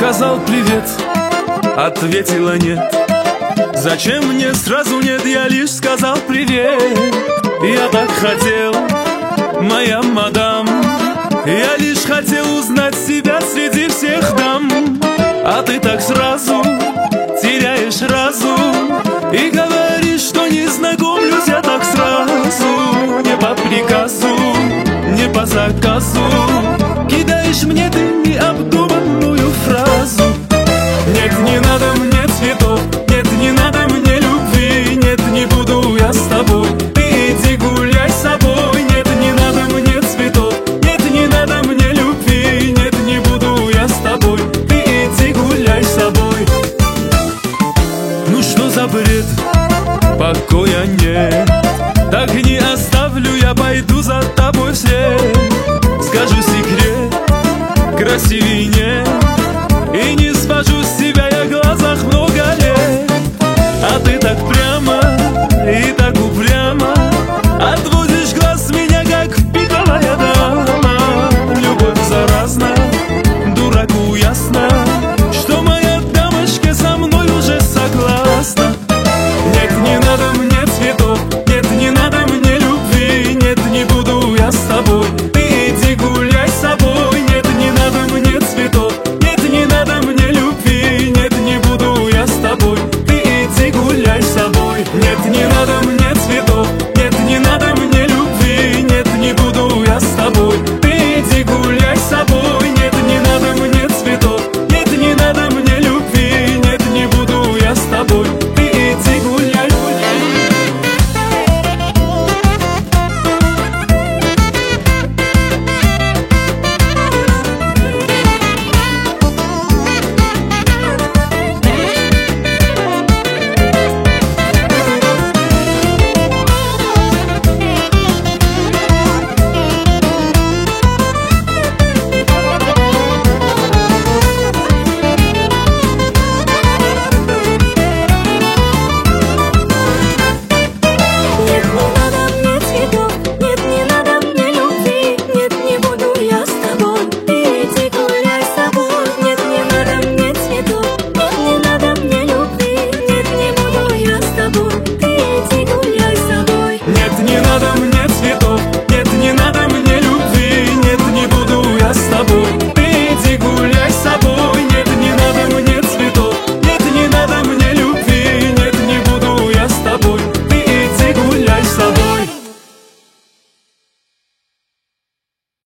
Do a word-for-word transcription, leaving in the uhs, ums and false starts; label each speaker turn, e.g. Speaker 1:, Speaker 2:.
Speaker 1: сказал привет, ответила нет. Зачем мне сразу нет, я лишь сказал привет. Я так хотел, моя мадам, я лишь хотел узнать себя среди всех дам. А ты так сразу теряешь разум и говоришь, что не знакомлюсь я так сразу. Не по приказу, не по заказу, кидаешь мне ты не